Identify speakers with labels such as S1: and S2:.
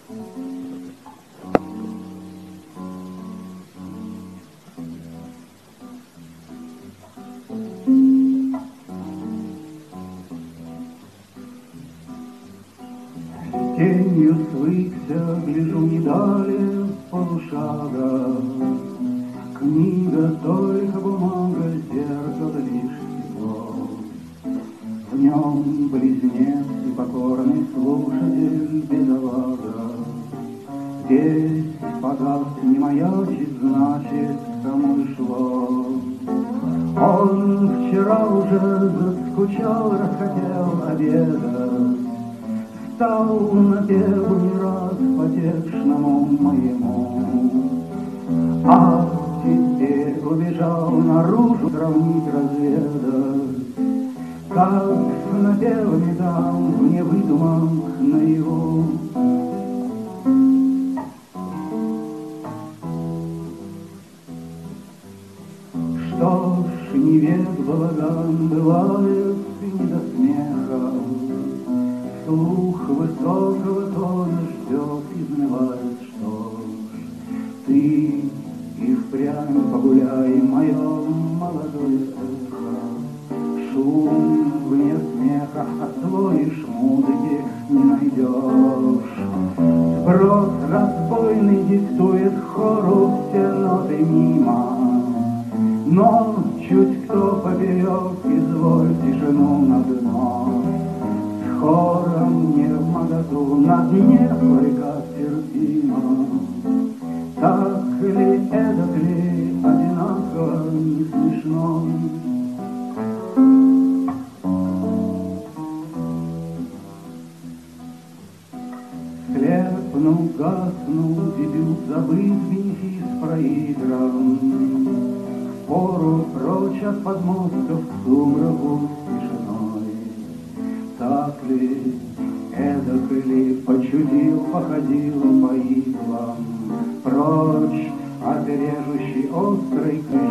S1: Тенью свыкся, гляжу не далее полушага. Книга только бумага, зеркало лишь стекло. В нем близнец и покорный слушатель бедолага. Здесь погас не маячит, значит, кому и шло. Он вчера уже заскучал, расхотел обедать. Стал напеву не раз потешному моему, а теперь убежал наружу сравнить, разведать, как с напевами дам в невыдуманных наяву. Что ж, невест балаган бывает и не до смеха. Слух высокого тона ждет, изнывает, что ж, ты и впрямь погуляй, мое молодое эхо. Шум вне смеха освоишь, музыки не найдешь. Сброд разбойный диктует хору все ноты мимо, но чуть кто поперек, изволь тишину на дно. Хором не в моготу, на дне кое-как терпимо. Так ли, эдак ли, одинаково не смешно? Слепну, гасну, дебют забыт, бенефис проигран. Впору прочь от подмостков к сумраку с тишиной. Так ли, эдак ли, почудил, походил по иглам, прочь от режущей острой